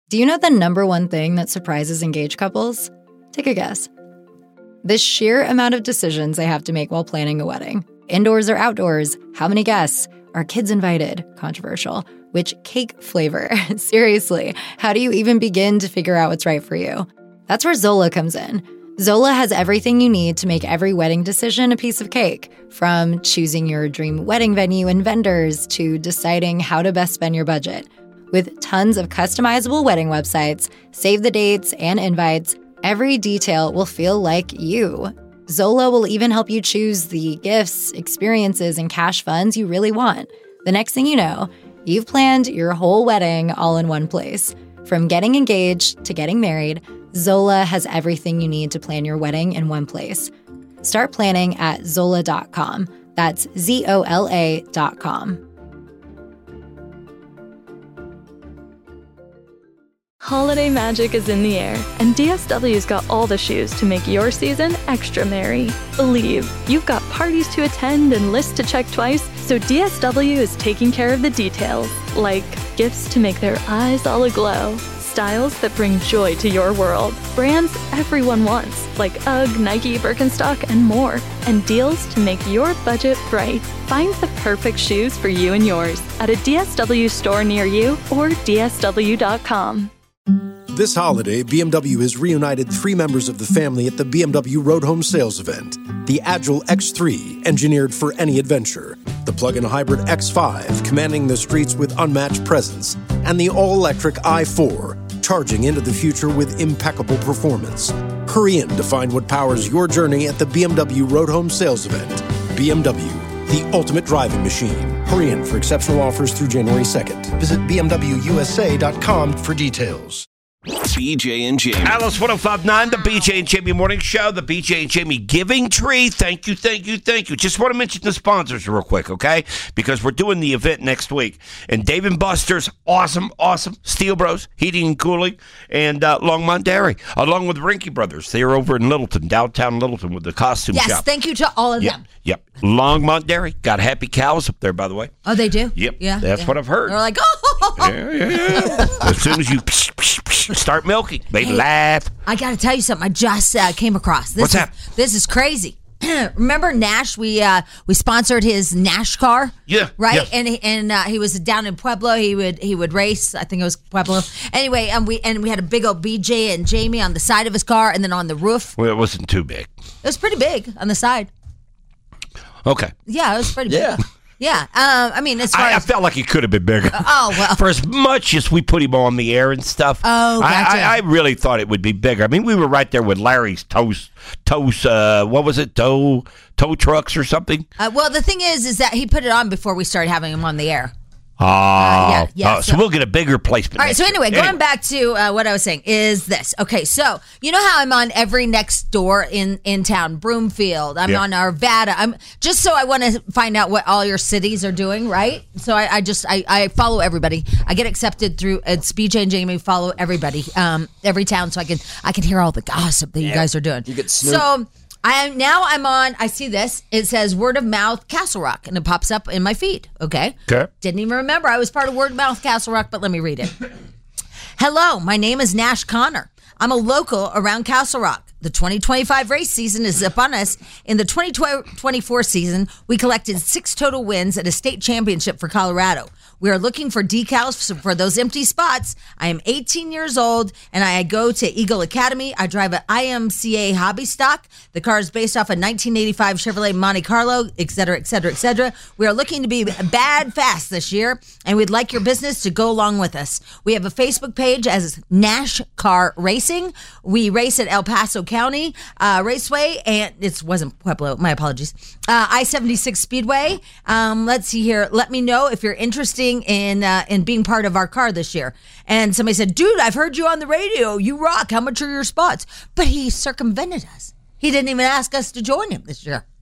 Do you know the number one thing that surprises engaged couples? Take a guess. The sheer amount of decisions they have to make while planning a wedding. Indoors or outdoors? How many guests? Are kids invited? Controversial. Which cake flavor? Seriously, how do you even begin to figure out what's right for you? That's where Zola comes in. Zola has everything you need to make every wedding decision a piece of cake, from choosing your dream wedding venue and vendors to deciding how to best spend your budget. With tons of customizable wedding websites, save the dates, and invites, every detail will feel like you. Zola will even help you choose the gifts, experiences, and cash funds you really want. The next thing you know, you've planned your whole wedding all in one place. From getting engaged to getting married, Zola has everything you need to plan your wedding in one place. Start planning at Zola.com. That's ZOLA.com. Holiday magic is in the air, and DSW's got all the shoes to make your season extra merry. Believe, you've got parties to attend and lists to check twice, so DSW is taking care of the details, like gifts to make their eyes all aglow, styles that bring joy to your world, brands everyone wants, like UGG, Nike, Birkenstock, and more, and deals to make your budget bright. Find the perfect shoes for you and yours at a DSW store near you or DSW.com. This holiday, BMW has reunited 3 members of the family at the BMW Road Home Sales event. The Agile X3, engineered for any adventure. The plug-in hybrid X5, commanding the streets with unmatched presence. And the all-electric i4, charging into the future with impeccable performance. Hurry in to find what powers your journey at the BMW Road Home Sales event. BMW, the ultimate driving machine. Hurry in for exceptional offers through January 2nd. Visit BMWUSA.com for details. BJ and Jamie. Alice 105.9, the BJ and Jamie Morning Show, the BJ and Jamie Giving Tree. Thank you. Just want to mention the sponsors real quick, okay? Because we're doing the event next week. And Dave & Buster's, awesome. Steel Bros, Heating and Cooling, and Longmont Dairy, along with Rinky Brothers. They're over in Littleton, downtown Littleton, with the costume shop. Yes, thank you to all of them. Yep. Longmont Dairy. Got happy cows up there, by the way. Oh, they do? Yep. Yeah. That's what I've heard. They're like, oh. Yeah. As soon as you start milking, they laugh. I got to tell you something. I just came across. What's that? This is crazy. Remember Nash? We sponsored his Nash car. Yeah. Right. Yeah. And he was down in Pueblo. He would race. I think it was Pueblo. Anyway, and we had a big old BJ and Jamie on the side of his car, and then on the roof. Well, it wasn't too big. It was pretty big on the side. Okay. Yeah, it was pretty big. Yeah. I mean, as far I as felt like he could have been bigger. Oh, well. For as much as we put him on the air and stuff. Oh, gotcha. I really thought it would be bigger. I mean, we were right there with Larry's tow trucks or something. Well, the thing is that he put it on before we started having him on the air. So we'll get a bigger placement. All right, so anyway, going back to what I was saying is this. Okay, so you know how I'm on every next door in town, Broomfield. I'm on Arvada. I'm just so I want to find out what all your cities are doing, right? So I follow everybody. I get accepted through it's BJ and Jamie. Follow everybody, every town, so I can hear all the gossip that you guys are doing. You get Snoop. So. I see this. It says Word of Mouth Castle Rock, and it pops up in my feed. Okay. Didn't even remember I was part of Word of Mouth Castle Rock, but let me read it. Hello, my name is Nash Connor. I'm a local around Castle Rock. The 2025 race season is upon us. In the 2024 season, we collected 6 total wins at a state championship for Colorado. We are looking for decals for those empty spots. I am 18 years old, and I go to Eagle Academy. I drive an IMCA hobby stock. The car is based off a 1985 Chevrolet Monte Carlo, et cetera, et cetera, et cetera. We are looking to be bad fast this year, and we'd like your business to go along with us. We have a Facebook page as Nash Car Racing. We race at El Paso County Raceway, and it wasn't Pueblo, my apologies. I-76 Speedway. Let's see here. Let me know if you're interested in being part of our car this year. And somebody said, dude, I've heard you on the radio. You rock. How much are your spots? But he circumvented us. He didn't even ask us to join him this year.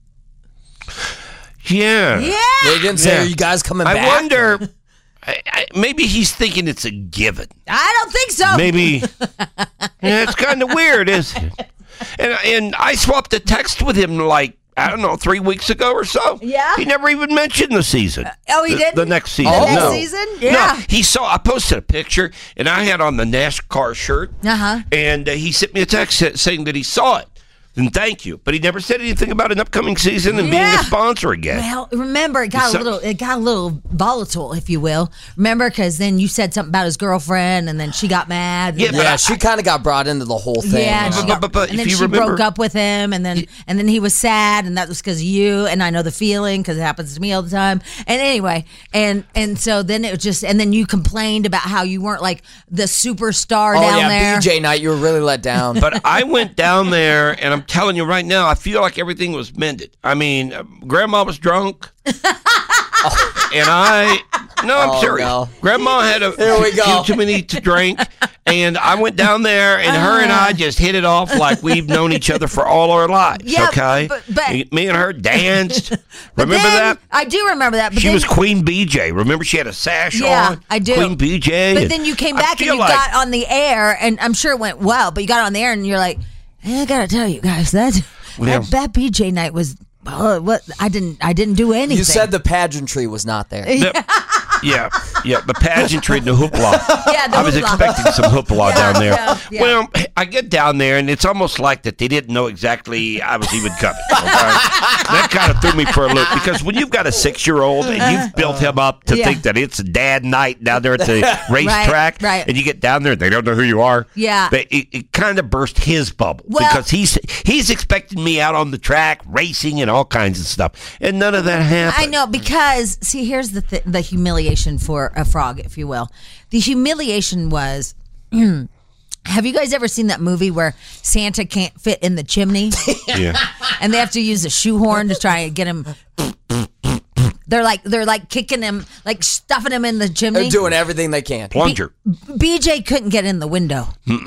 Yeah. They didn't say, are you guys coming back? I wonder, maybe he's thinking it's a given. I don't think so. Maybe. It's kind of weird, isn't it? And I swapped a text with him like, I don't know, 3 weeks ago or so. Yeah? He never even mentioned the season. Oh, he didn't? The next season. The next No. season? Yeah. No, he saw, I posted a picture, and I had on the NASCAR shirt. Uh-huh. And he sent me a text saying that he saw it. And thank you. But he never said anything about an upcoming season and being a sponsor again. Well, remember, it got a little volatile, if you will. Remember, because then you said something about his girlfriend, and then she got mad. Yeah, she kind of got brought into the whole thing. Yeah, and, but and then if you she remember, broke up with him, and then he was sad, and that was because of you. And I know the feeling because it happens to me all the time. And anyway, and so then it was just, and then you complained about how you weren't like the superstar down there. BJ night, you were really let down. But I went down there, and I'm telling you right now, I feel like everything was mended. I mean, Grandma was drunk. And I'm serious. No. Grandma had a few too many to drink, and I went down there, and her and I just hit it off like we've known each other for all our lives. Yeah, okay, but me and her danced. Remember then, that? I do remember that. But She then, was Queen BJ. Remember, she had a sash yeah, on. I do. Queen BJ. But then you came back and you got on the air, and I'm sure it went well. But you got on the air, and you're like, I gotta tell you guys that BJ night was. What I didn't do anything. You said the pageantry was not there. Yeah, the pageantry and the hoopla. Yeah, I was expecting some hoopla down there. Yeah. Well, I get down there, and it's almost like that they didn't know exactly I was even coming. Okay? That kind of threw me for a loop, because when you've got a 6-year-old and you've built him up to think that it's dad night down there at the racetrack, right. and you get down there, they don't know who you are. Yeah. It kind of burst his bubble, Well, because he's expecting me out on the track racing and all kinds of stuff, and none of that happened. I know, because see, here's the humiliation for a frog, if you will. The humiliation was. Have you guys ever seen that movie where Santa can't fit in the chimney? Yeah. And they have to use a shoehorn to try and get him. They're like kicking him, like stuffing him in the chimney. They're doing everything they can. Plunger. BJ couldn't get in the window.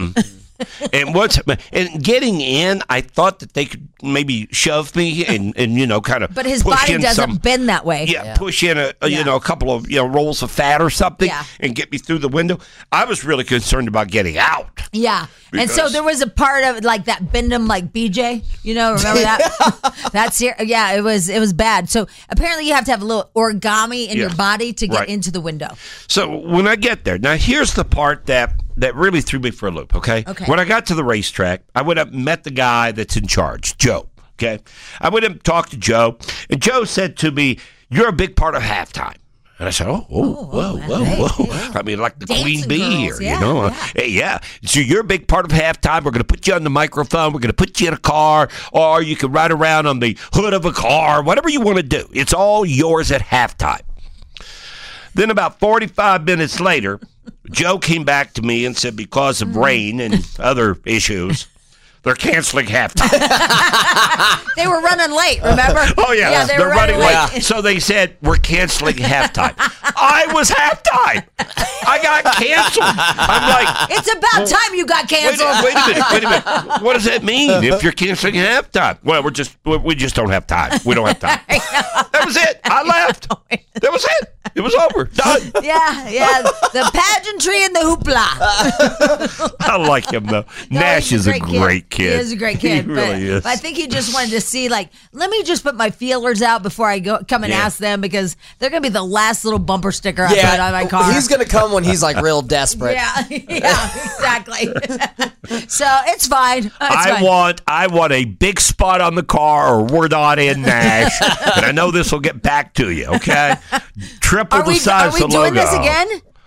And getting in, I thought that they could maybe shove me and kind of. But his push body in doesn't bend that way. Yeah, push in a couple of rolls of fat or something, and get me through the window. I was really concerned about getting out. Yeah, and so there was a part of it like that bend him like BJ. Remember that? That's here. Yeah, it was bad. So apparently you have to have a little origami in your body to get into the window. So when I get there, now here's the part that really threw me for a loop, okay? When I got to the racetrack, I went up and met the guy that's in charge, Joe, okay? I went up and talked to Joe, and Joe said to me, "You're a big part of halftime." And I said, whoa. I mean, like the Dancing queen bee girls, here, Hey, yeah. So you're a big part of halftime. We're going to put you on the microphone. We're going to put you in a car, or you can ride around on the hood of a car, whatever you want to do. It's all yours at halftime. Then about 45 minutes later, Joe came back to me and said, because of rain and other issues, they're canceling halftime. They were running late, remember? Oh, yeah. Yeah, they were running late. Yeah. So they said, we're canceling halftime. I was halftime. I got canceled. I'm like, it's about time you got canceled. Wait a minute. What does that mean if you're canceling halftime? Well, we just don't have time. We don't have time. That was it. I left. That was it. It was over. Done. Yeah. The pageantry and the hoopla. I like him, though. No, Nash is a great kid. He is a great kid. He really is. But I think he just wanted to see, like, let me just put my feelers out before I come and ask them, because they're going to be the last little bumper sticker I put on my car. He's going to come when he's like real desperate. Yeah, exactly. So it's fine. I want a big spot on the car, or we're not in Nash. And I know this will get back to you, okay? Triple the size of the logo. Are we doing this again?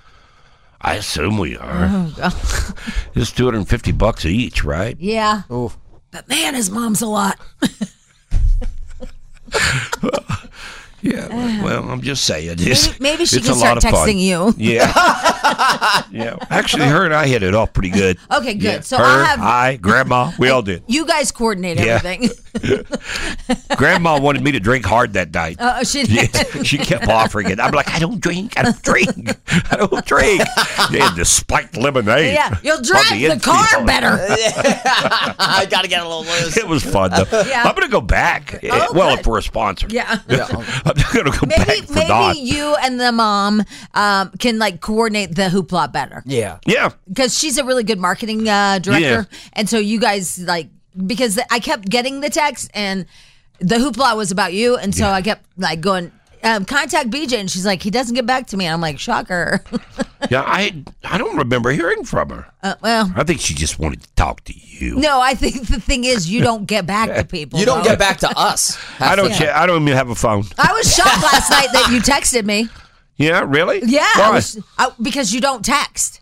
I assume we are. It's $250 each, right? Yeah. Ooh. But man, his mom's a lot. Yeah, well, I'm just saying. Maybe she it's can a start lot of fun. texting you. Yeah. Yeah. Actually, her and I hit it off pretty good. Okay, good. Yeah. So I, Grandma, we all did. You guys coordinate everything. Grandma wanted me to drink hard that night. She did. Yeah, she kept offering it. I'm like, I don't drink. I don't drink. They had this spiked lemonade. Yeah, you'll drive the car better. I got to get a little loose. It was fun, though. Yeah. I'm going to go back. Oh, well, good. if we're a sponsor. Yeah. I'm going to go back for Maybe you and the mom can like coordinate the hoopla better. Yeah. Yeah. Because she's a really good marketing director. Yeah. And so you guys like, because I kept getting the text and the hoopla was about you, and so I kept like going, contact BJ, and she's like, he doesn't get back to me, and I'm like, shocker. Yeah, I don't remember hearing from her. Well, I think she just wanted to talk to you. no, I think the thing is, you don't get back to people. You don't though. get back to us. I don't even have a phone. I was shocked last night that you texted me. Yeah, really? Yeah, Why? because you don't text.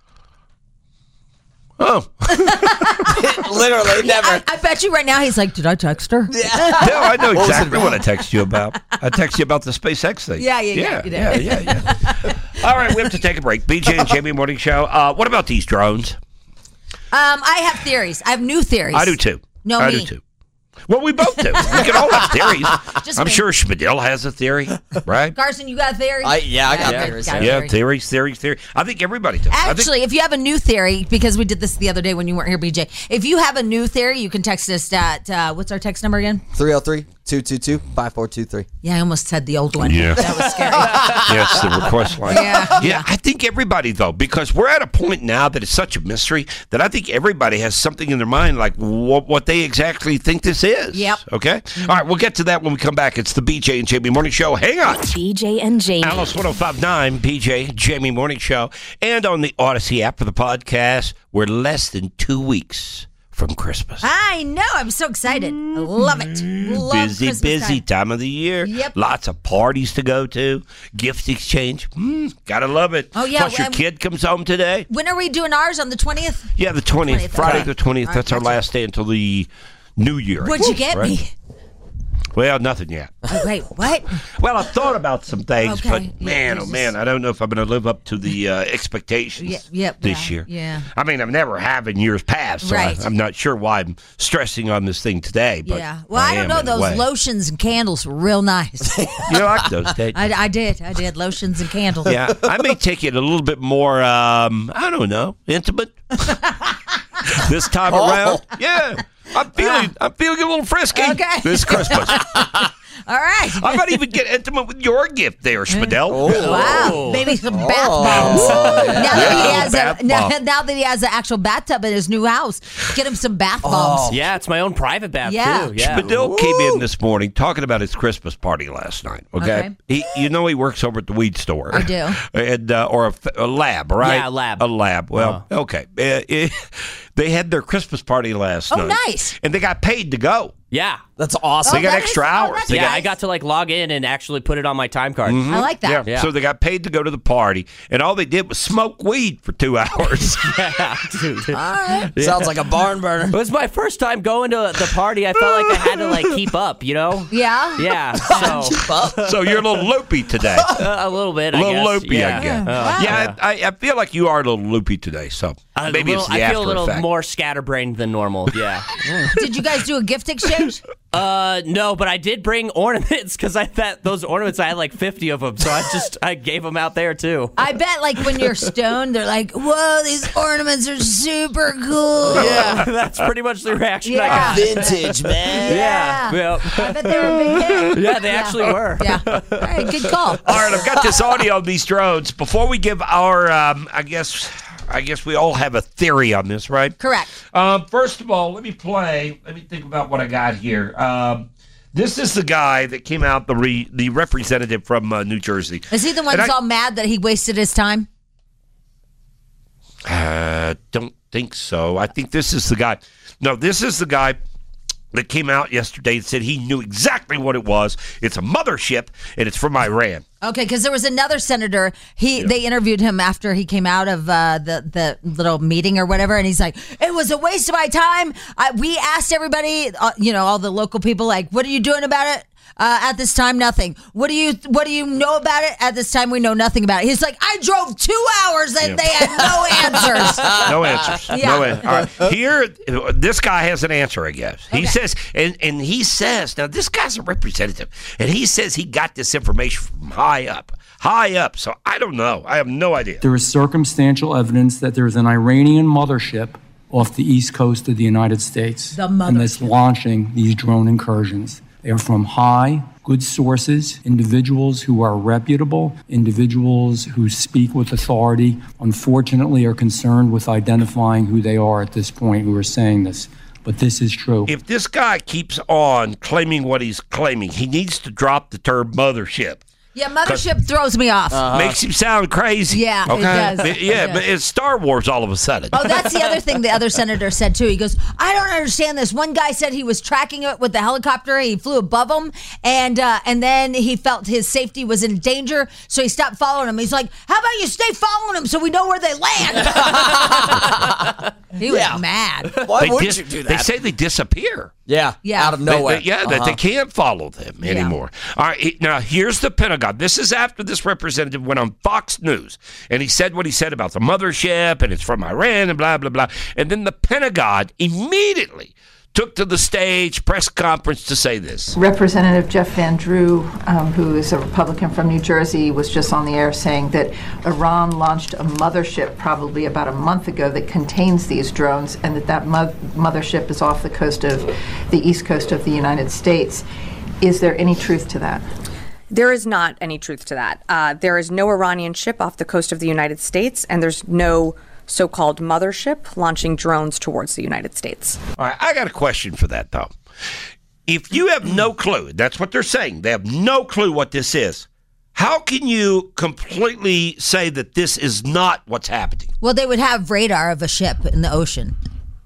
Oh. Literally, never. I bet you right now he's like, did I text her? No, I know exactly what I text you about. I text you about the SpaceX thing. Yeah, you did. Yeah. All right, we have to take a break. BJ and Jamie Morning Show. What about these drones? I have theories. I have new theories. I do too. No, I me. do too. Well, we both do. We can all have theories. Just I'm me. sure Schmidl has a theory, right? Carson, you got a theory? I got theories. got a Yeah, theory. theories. I think everybody does. Actually, if you have a new theory, because we did this the other day when you weren't here, BJ, if you have a new theory, you can text us at, what's our text number again? 303-222-5423. Yeah, I almost said the old one. Yeah. That was scary. Yes, the request line. Yeah. I think everybody, though, because we're at a point now that it's such a mystery that I think everybody has something in their mind like what they exactly think this is. Yep. Okay? All right, we'll get to that when we come back. It's the BJ and Jamie Morning Show. Hang on. BJ and Jamie. Alice 105.9, BJ, Jamie Morning Show. And on the Odyssey app for the podcast, we're less than 2 weeks from Christmas. I know. I'm so excited. I love it. Love Christmas busy time. time of the year. Yep. Lots of parties to go to. Gift exchange. Gotta love it. Oh, yeah. Plus your kid comes home today. When are we doing ours? On the 20th? Yeah, the 20th. Friday okay. the 20th. All That's right, our gotcha. last day until the New Year. What'd you get me? Well, nothing yet. Oh, wait, what? Well, I thought about some things, Okay. but Yeah, man, I don't know if I'm going to live up to the expectations this year. Yeah. I mean, I've never have in years past, so Right. I'm not sure why I'm stressing on this thing today. But Yeah. Well, I don't am know. in a Those way. lotions and candles were real nice. You like those, Dave? I did. Lotions and candles. Yeah, I may take it a little bit more, I don't know, intimate this time around. Yeah, I'm feeling a little frisky this Christmas. All right. I might even get intimate with your gift there, Schmidl. Wow. Maybe some bath bombs. Now that he has an actual bathtub in his new house, get him some bath bombs. Yeah, it's my own private bath, too. Yeah. Schmidl came in this morning talking about his Christmas party last night. Okay. He works over at the weed store. I do. And or a lab, right? Yeah, a lab. A lab. Well, okay. They had their Christmas party last night. Oh, nice. And they got paid to go. Yeah. That's awesome. They got extra hours. Yeah, I got to log in and actually put it on my time card. I like that. Yeah. So they got paid to go to the party, and all they did was smoke weed for 2 hours. Yeah, dude. Sounds like a barn burner. It was my first time going to the party. I felt like I had to keep up, you know? Yeah? Yeah. So So you're a little loopy today. a little bit, A I little guess. loopy, yeah. I guess. Wow. Yeah, I feel like you are a little loopy today, so maybe it's the I feel a after little effect. more scatterbrained than normal, yeah. Did you guys do a gift exchange? No, but I did bring ornaments because those ornaments, I had 50 of them, so I gave them out there too. I bet when you're stoned, they're like, whoa, these ornaments are super cool. Yeah, that's pretty much the reaction I Yeah. got. Vintage, man. Yeah. I bet they were a big hit. Yeah, they actually were. Yeah. All right, good call. All right, I've got this audio of these drones. Before we give our, I guess we all have a theory on this, right? Correct. First of all, let me think about what I got here. This is the guy that came out, the representative from New Jersey. Is he the one that's all mad that he wasted his time? Don't think so. I think this is the guy. No, this is the guy that came out yesterday and said he knew exactly what it was. It's a mothership, and it's from Iran. Okay, because there was another senator. They interviewed him after he came out of the little meeting or whatever, and he's like, "It was a waste of my time. We asked everybody, all the local people, what are you doing about it? At this time, nothing. What do you know about it? At this time, we know nothing about it." He's like, "I drove 2 hours and they had no answers." No answers. Yeah. No answers. All right. Here, this guy has an answer, I guess. He says, and he says, now this guy's a representative, and he says he got this information from high up. So I don't know. I have no idea. There is circumstantial evidence that there is an Iranian mothership off the east coast of the United States. And that's launching these drone incursions. They are from good sources, individuals who are reputable, individuals who speak with authority, unfortunately are concerned with identifying who they are at this point, who are saying this. but this is true. If this guy keeps on claiming what he's claiming, he needs to drop the term mothership. Yeah, mothership throws me off. Makes him sound crazy. Yeah, okay? it does. But it's Star Wars all of a sudden. Oh, that's the other thing the other senator said, too. He goes, I don't understand this. One guy said he was tracking it with the helicopter. He flew above him, and then he felt his safety was in danger, so he stopped following him. He's like, how about you stay following him so we know where they land? He was mad. Why would you do that? They say they disappear. Yeah, out of nowhere. They can't follow them anymore. All right, now here's the Pentagon. This is after this representative went on Fox News, and he said what he said about the mothership, and it's from Iran, and blah, blah, blah. And then the Pentagon immediately took to the stage, press conference to say this. Representative Jeff Van Drew, who is a Republican from New Jersey, was just on the air saying that Iran launched a mothership probably about a month ago that contains these drones, and that mothership is off the coast of the east coast of the United States. Is there any truth to that? There is not any truth to that. There is no Iranian ship off the coast of the United States, and there's no so-called mothership launching drones towards the United States. All right, I got a question for that, though. If you have no clue, that's what they're saying, they have no clue what this is, how can you completely say that this is not what's happening? Well, they would have radar of a ship in the ocean.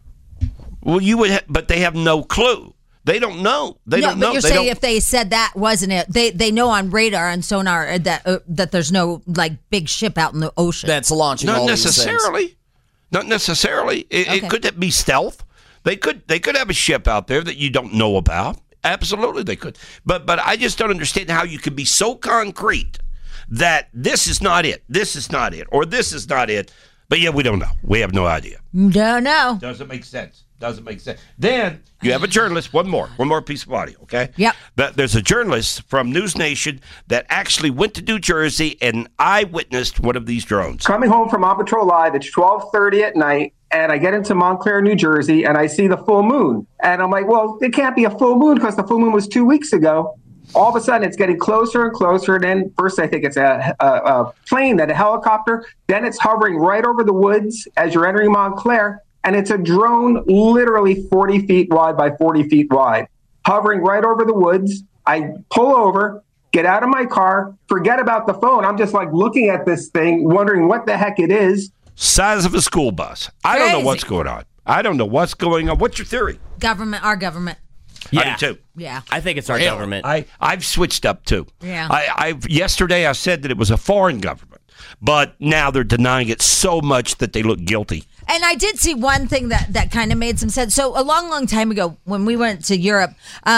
Well, you would, but they have no clue. They don't know. They don't know. But you're saying if they said that wasn't it, they know on radar and sonar that there's no like big ship out in the ocean that's launching. Not necessarily. Not necessarily. It could be stealth. They could have a ship out there that you don't know about. Absolutely, they could. But I just don't understand how you could be so concrete that this is not it. This is not it, or this is not it. But yeah, we don't know. We have no idea. Don't know. Doesn't make sense. Doesn't make sense. Then you have a journalist, one more piece of audio, okay? Yep. There's a journalist from News Nation that actually went to New Jersey and eyewitnessed one of these drones. Coming home from On Patrol Live, it's 12:30 at night, and I get into Montclair, New Jersey, and I see the full moon. And I'm like, well, it can't be a full moon because the full moon was 2 weeks ago. All of a sudden, it's getting closer and closer. And then first, I think it's a plane, then a helicopter. Then it's hovering right over the woods as you're entering Montclair. And it's a drone literally 40 feet wide by 40 feet wide, hovering right over the woods. I pull over, get out of my car, forget about the phone. I'm just like looking at this thing, wondering what the heck it is. Size of a school bus. I don't know what's going on. I don't know what's going on. What's your theory? Our government. Yeah. I do too. Yeah. I think it's our government. I've switched up too. Yeah. Yesterday I said that it was a foreign government, but now they're denying it so much that they look guilty. And I did see one thing that kind of made some sense. So a long time ago, when we went to Europe,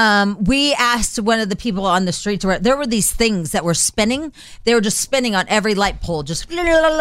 we asked one of the people on the streets where there were these things that were spinning. They were just spinning on every light pole, just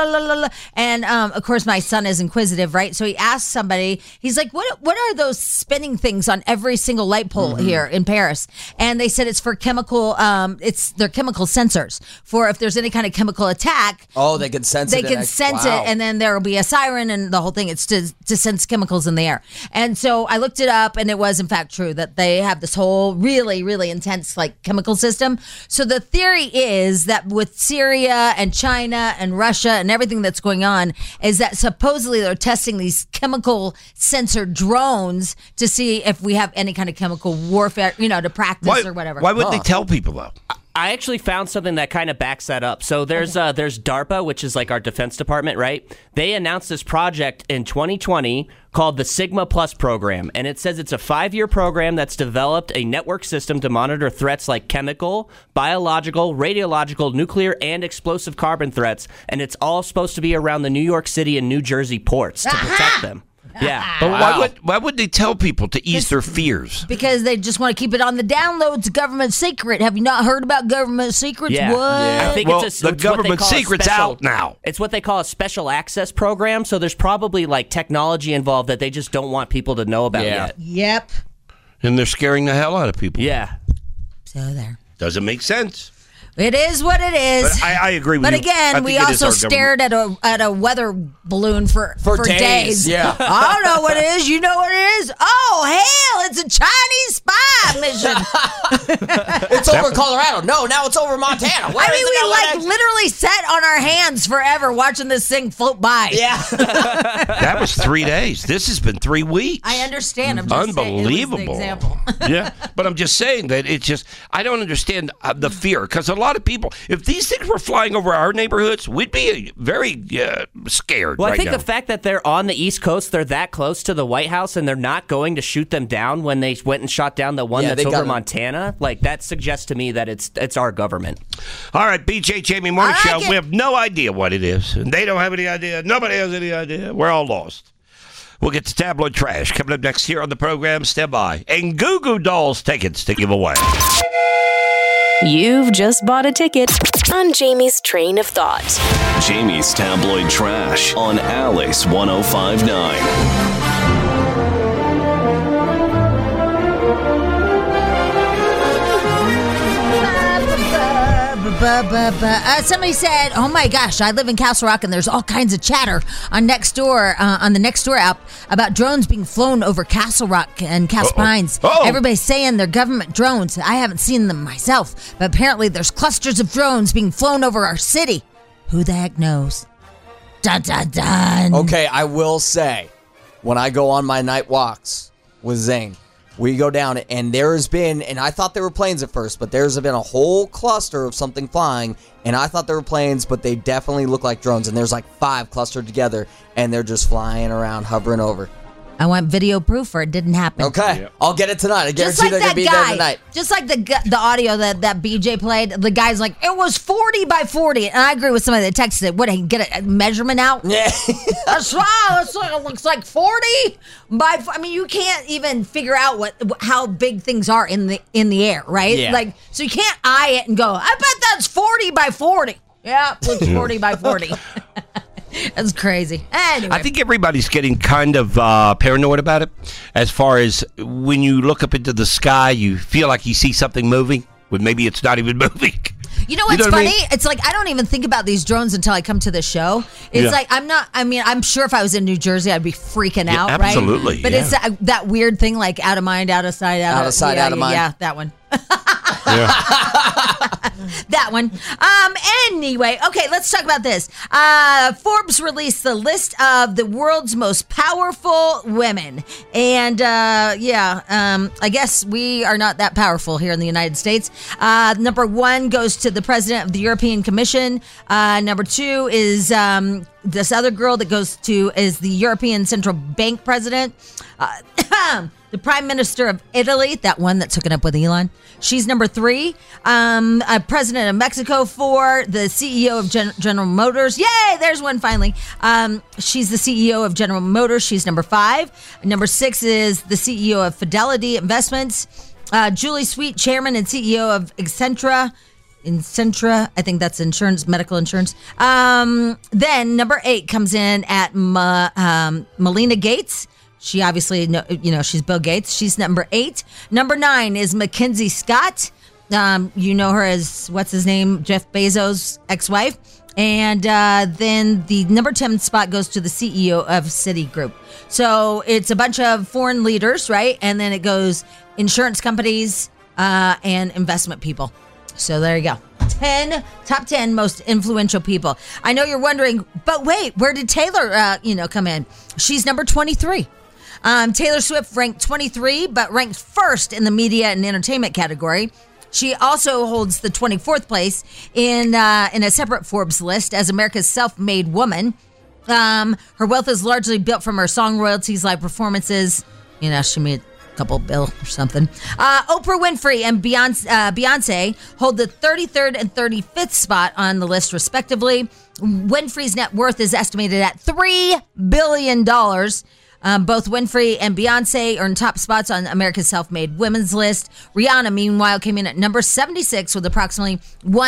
and of course my son is inquisitive, right? So he asked somebody. He's like, "What are those spinning things on every single light pole here in Paris?" And they said it's for chemical. They're chemical sensors for if there's any kind of chemical attack. Oh, they can sense it. They can sense it, and then there will be a siren and the whole thing. It's to sense chemicals in the air. And so I looked it up, and it was in fact true that they have this whole really, really intense like chemical system. So the theory is that with Syria and China and Russia and everything that's going on is that supposedly they're testing these chemical sensor drones to see if we have any kind of chemical warfare, to practice or whatever. Why would they tell people though? I actually found something that kind of backs that up. So there's DARPA, which is like our Defense Department, right? They announced this project in 2020 called the Sigma Plus program, and it says it's a 5-year program that's developed a network system to monitor threats like chemical, biological, radiological, nuclear, and explosive carbon threats, and it's all supposed to be around the New York City and New Jersey ports to protect them. Yeah. But why would they tell people to ease their fears? Because they just want to keep it on the downloads. Government secret. Have you not heard about government secrets? Yeah. What? Yeah. I think the government secret's out now. It's what they call a special access program. So there's probably like technology involved that they just don't want people to know about yet. Yep. And they're scaring the hell out of people. Yeah. So there. Doesn't make sense. It is what it is. But I agree with but you. again, we also stared at a weather balloon for days. Yeah. I don't know what it is. You know what it is? Oh, hell, it's a Chinese spy mission. It's over Colorado. No, now it's over Montana. We literally sat on our hands forever watching this thing float by. Yeah. That was 3 days. This has been 3 weeks. I understand. I'm just unbelievable. saying it was the example. Yeah, but I'm just saying that it's just I don't understand the fear because a lot of people, if these things were flying over our neighborhoods, we'd be very scared. Well, right I think now. the fact that they're on the East Coast, they're that close to the White House, and they're not going to shoot them down when they went and shot down the one that's over Montana. Like that suggests to me that it's our government. All right, BJ Jamie Morning Show. We have no idea what it is, and they don't have any idea. Nobody has any idea. We're all lost. We'll get to tabloid trash coming up next here on the program. Stand by. And Goo Goo Dolls tickets to give away. You've just bought a ticket on Jamie's Train of Thought. Jamie's Tabloid Trash on Alice 105.9. Somebody said, "Oh my gosh, I live in Castle Rock, and there's all kinds of chatter on Nextdoor, on the Nextdoor app about drones being flown over Castle Rock and Castle Pines. Everybody's saying they're government drones. I haven't seen them myself, but apparently there's clusters of drones being flown over our city. Who the heck knows?" Dun dun dun. Okay, I will say, when I go on my night walks with Zane, we go down, and there's been, and I thought they were planes at first, but there's been a whole cluster of something flying, and I thought they were planes, but they definitely look like drones, and there's like 5 clustered together, and they're just flying around, hovering over. I want video proof, or it didn't happen. Okay, I'll get it tonight. I guarantee like they're going to be there tonight. Just like the audio that BJ played, the guy's like, it was 40 by 40. And I agree with somebody that texted it. What, he get a measurement out? Yeah. That's right. It looks like 40 by, I mean, you can't even figure out how big things are in the air, right? Yeah. Like, so you can't eye it and go, I bet that's 40 by 40. Yeah, it looks 40 by 40. That's crazy. Anyway. I think everybody's getting kind of paranoid about it. As far as when you look up into the sky, you feel like you see something moving, when maybe it's not even moving. You know what's funny? It's like I don't even think about these drones until I come to the show. It's like I'm sure if I was in New Jersey, I'd be freaking out, right? Absolutely. But it's that weird thing, like out of mind, out of sight, out of sight, out of mind. Yeah, that one. That one. Anyway, okay, let's talk about this. Forbes released the list of the world's most powerful women. And I guess we are not that powerful here in the United States. Number 1 goes to the president of the European Commission. Number 2 is this other girl that goes to is the European Central Bank president. The Prime Minister of Italy, that one that's hooking up with Elon, she's number 3. President of Mexico 4. The CEO of General Motors. Yay, there's one finally. She's the CEO of General Motors. She's number 5. Number 6 is the CEO of Fidelity Investments. Julie Sweet, Chairman and CEO of Accenture, I think that's insurance, medical insurance. Then number 8 comes in at Melinda Gates. She obviously, she's Bill Gates. She's number 8. Number 9 is Mackenzie Scott. You know her as, what's his name? Jeff Bezos' ex-wife. And then the number 10 spot goes to the CEO of Citigroup. So it's a bunch of foreign leaders, right? And then it goes insurance companies and investment people. So there you go. Top 10 most influential people. I know you're wondering, but wait, where did Taylor, come in? She's number 23. Taylor Swift ranked 23, but ranked first in the media and entertainment category. She also holds the 24th place in a separate Forbes list as America's self-made woman. Her wealth is largely built from her song royalties, live performances. She made a couple bill or something. Oprah Winfrey and Beyonce hold the 33rd and 35th spot on the list, respectively. Winfrey's net worth is estimated at $3 billion. Both Winfrey and Beyonce earned top spots on America's Self-Made Women's list. Rihanna, meanwhile, came in at number 76 with approximately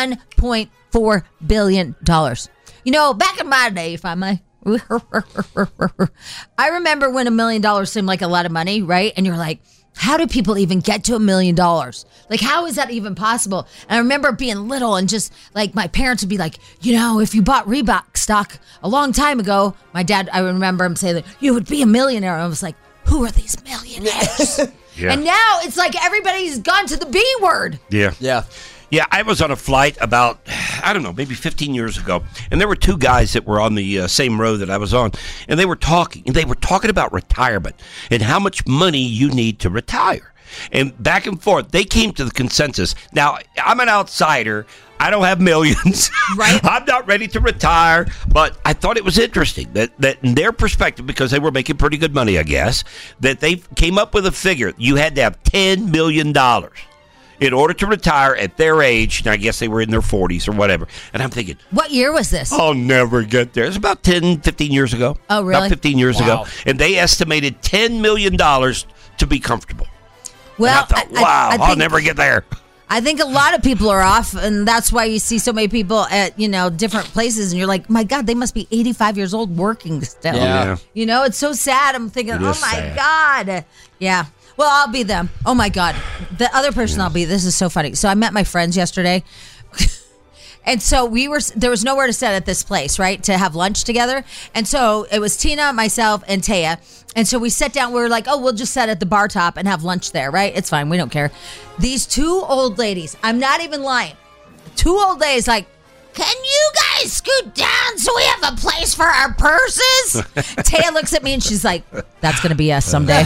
$1.4 billion. Back in my day, if I may, I remember when $1 million seemed like a lot of money, right? And you're like, How do people even get to $1 million? Like, how is that even possible? And I remember being little and just like my parents would be like, if you bought Reebok stock a long time ago, my dad, I remember him saying that you would be a millionaire. And I was like, who are these millionaires? Yeah. And now it's like everybody's gone to the B word. Yeah. Yeah. Yeah, I was on a flight about, I don't know, maybe 15 years ago, and there were two guys that were on the same row that I was on, and they were talking about retirement and how much money you need to retire. And back and forth, they came to the consensus. Now, I'm an outsider. I don't have millions. Right. I'm not ready to retire, but I thought it was interesting that in their perspective, because they were making pretty good money, I guess, that they came up with a figure. You had to have $10 million. In order to retire at their age, and I guess they were in their 40s or whatever. And I'm thinking, what year was this? I'll never get there. It's about 10, 15 years ago. Oh, really? About 15 years ago. And they estimated $10 million to be comfortable. Well, and I thought, wow, I think, I'll never get there. I think a lot of people are off, and that's why you see so many people at, different places, and you're like, my God, they must be 85 years old working still. Yeah. It's so sad. I'm thinking, It oh, is my sad. God. Yeah. Well, I'll be them. Oh, my God. The other person I'll be, this is so funny. So I met my friends yesterday. And so there was nowhere to sit at this place, right, to have lunch together. And so it was Tina, myself, and Taya. And so we sat down. We were like, we'll just sit at the bar top and have lunch there, right? It's fine. We don't care. These two old ladies, I'm not even lying. Two old ladies like, can you guys scoot down so we have a place for our purses? Taya looks at me and she's like, that's going to be us someday.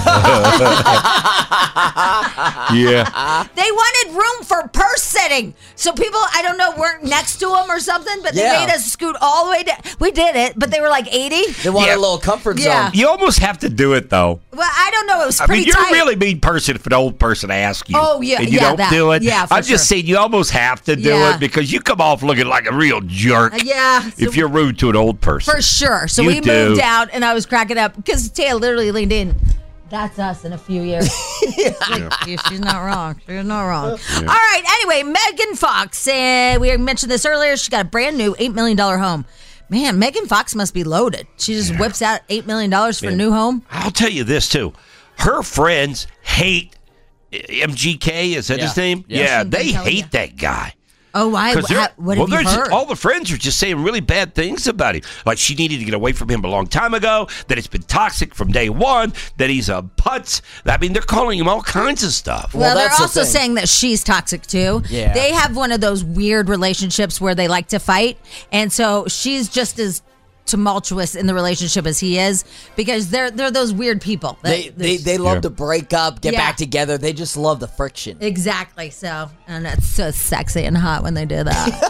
Yeah. They wanted room for purse sitting. So people, I don't know, weren't next to them or something, but they made us scoot all the way down. We did it, but they were like 80. They wanted a little comfort zone. You almost have to do it, though. Well, I don't know. It was I pretty mean, you're tight. a really mean person if an old person asks you. Oh, yeah, and you yeah, don't that. do it. Yeah, for I'm just saying you almost have to do Yeah. it because you come off looking like a real jerk Yeah. So if you're rude to an old person. for sure. So You we do. moved out, and I was cracking up because Taya literally leaned in. That's us in a few years. Yeah, she's not wrong. She's not wrong. All right. Anyway, Megan Fox. We mentioned this earlier. She got a brand new $8 million home. Man, Megan Fox must be loaded. She just whips out $8 million for a new home. I'll tell you this, too. Her friends hate MGK. Is that his name? Yeah, they hate that guy. Oh, why? 'Cause they're- What have you heard? all the friends are just saying really bad things about him. Like she needed to get away from him a long time ago, that it's been toxic from day one, that he's a putz. I mean, they're calling him all kinds of stuff. Well, they're also saying that she's toxic too. Yeah. They have one of those weird relationships where they like to fight. And so she's just as tumultuous in the relationship as he is because they're those weird people. They love to break up, get Yeah. back together. They just love the friction. Exactly. So, and it's so sexy and hot when they do that.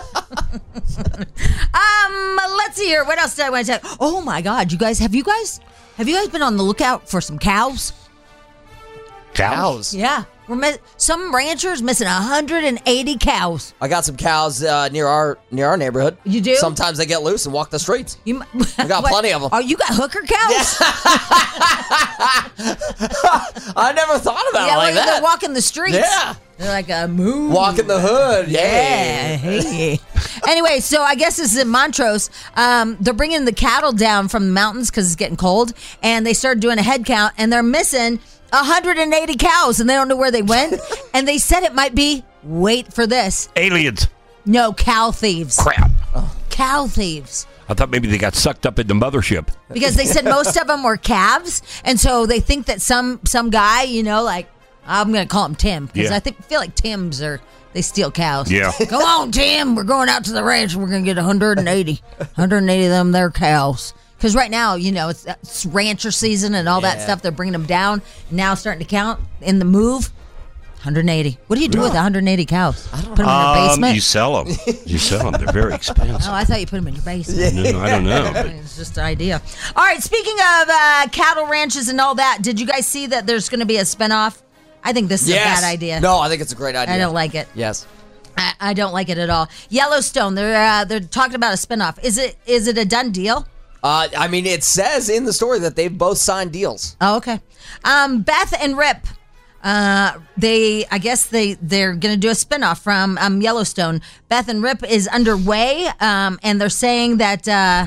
Let's see here. What else did I want to tell? Oh my God, you guys, have you guys been on the lookout for some cows? Cows? Yeah. Some ranchers missing 180 cows. I got some cows near our neighborhood. You do? Sometimes they get loose and walk the streets. We got plenty of them. Oh, you got hooker cows? I never thought about it like they're that. walking the streets. Yeah. They're like a moo. Walking the hood. Yeah. Hey. Anyway, so I guess this is in Montrose. They're bringing the cattle down from the mountains because it's getting cold, and they started doing a head count, and they're missing 180 cows, and they don't know where they went. And they said it might be, wait for this, Aliens. no, cow thieves. Crap. Cow thieves. I thought maybe they got sucked up in the mothership. Because they said most of them were calves, and so they think that some guy, like, I'm going to call him Tim, because Yeah. I feel like Tims they steal cows. Yeah. Come on, Tim, we're going out to the ranch, and we're going to get 180 of them there cows. Because right now, it's rancher season and all that stuff. They're bringing them down. Now starting to count in the move. 180. What do you do with 180 cows? Put them in your basement? You sell them. You sell them. They're very expensive. Oh, I thought you put them in your basement. No, I don't know. It's just an idea. All right, speaking of cattle ranches and all that, did you guys see that there's going to be a spinoff? I think this is a bad idea. No, I think it's a great idea. I don't like it. Yes. I don't like it at all. Yellowstone, they're talking about a spinoff. Is it a done deal? I mean, it says in the story that they've both signed deals. Oh, okay. Beth and Rip. They're going to do a spinoff from Yellowstone. Beth and Rip is underway, and they're saying that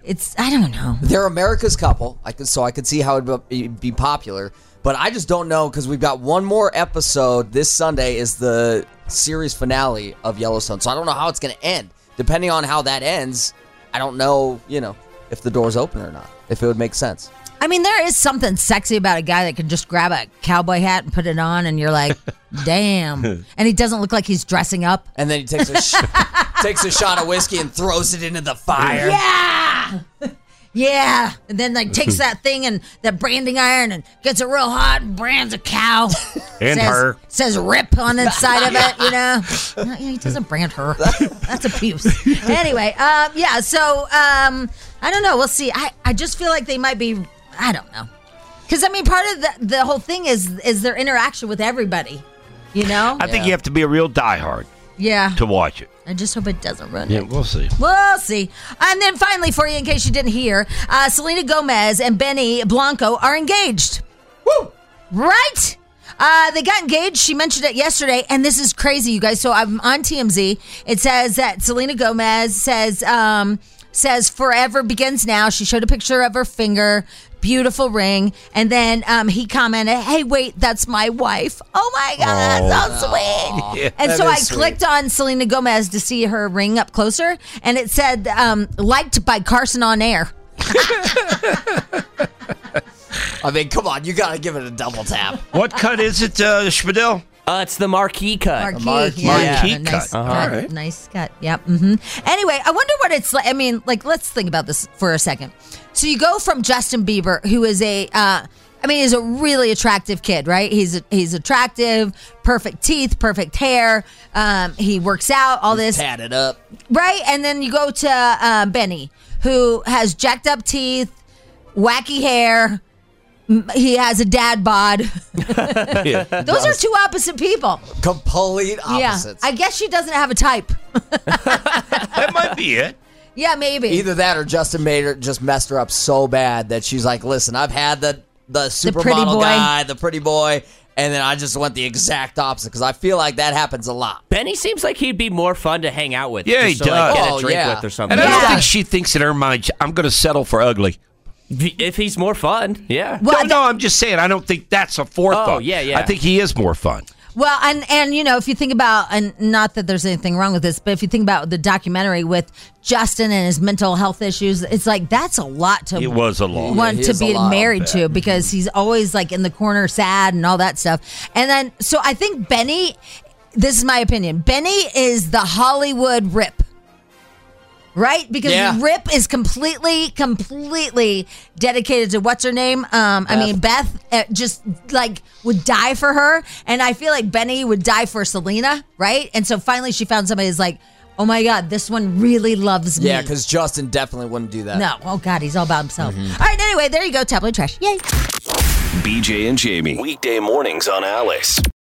I don't know. They're America's couple, so I could see how it'd be popular. But I just don't know because we've got one more episode. This Sunday is the series finale of Yellowstone, so I don't know how it's going to end. Depending on how that ends, I don't know, if the door's open or not, if it would make sense. I mean, there is something sexy about a guy that can just grab a cowboy hat and put it on, and you're like, damn. And he doesn't look like he's dressing up. And then he takes a shot of whiskey and throws it into the fire. Yeah! Yeah. And then, takes that thing and that branding iron and gets it real hot and brands a cow. And her. Says rip on the side of it, No, he doesn't brand her. That's abuse. Anyway, so, I don't know. We'll see. I just feel like they might be... I don't know. Because, part of the whole thing is their interaction with everybody, I think you have to be a real diehard to watch it. I just hope it doesn't run Yeah, it. we'll see. We'll see. And then finally, for you, in case you didn't hear, Selena Gomez and Benny Blanco are engaged. Woo! Right? They got engaged. She mentioned it yesterday, and this is crazy, you guys. So I'm on TMZ. It says that Selena Gomez says forever begins now. She showed a picture of her finger. Beautiful ring. And then he commented, hey, wait, that's my wife. Oh, my God, that's so sweet. Yeah, and so I clicked on Selena Gomez to see her ring up closer, and it said, liked by Carson on Air. Come on, you got to give it a double tap. What cut is it, Spadil? It's the marquee cut. Marquee cut. Nice cut. All right. Nice cut. Yep. Mm-hmm. Anyway, I wonder what it's like. Let's think about this for a second. So you go from Justin Bieber, who is he's a really attractive kid, right? He's attractive, perfect teeth, perfect hair. He works out, all this. Tatted up. Right? And then you go to Benny, who has jacked up teeth, wacky hair. He has a dad bod. Those are two opposite people. Complete opposites. Yeah. I guess she doesn't have a type. That might be it. Yeah, maybe. Either that or Justin just messed her up so bad that she's like, listen, I've had the supermodel guy, the pretty boy, and then I just went the exact opposite because I feel like that happens a lot. Benny seems like he'd be more fun to hang out with. Yeah, he just to, like, does. get a drink with or something. And I don't think she thinks in her mind, I'm going to settle for ugly. If he's more fun, yeah. Well, no, I'm just saying, I don't think that's a forethought. Oh, yeah. I think he is more fun. Well, and if you think about, and not that there's anything wrong with this, but if you think about the documentary with Justin and his mental health issues, it's like that's a lot to. It was a lot. Want to be married to because he's always in the corner, sad and all that stuff. And then, so I think Benny. This is my opinion. Benny is the Hollywood Rip. Right? Because Rip is completely dedicated to what's her name? Beth just would die for her. And I feel like Benny would die for Selena, right? And so finally she found somebody who's like, oh my God, this one really loves me. Yeah, because Justin definitely wouldn't do that. No. Oh God, he's all about himself. All right, anyway, there you go. Tabloid Trash. Yay. BJ and Jamie. Weekday mornings on Alice.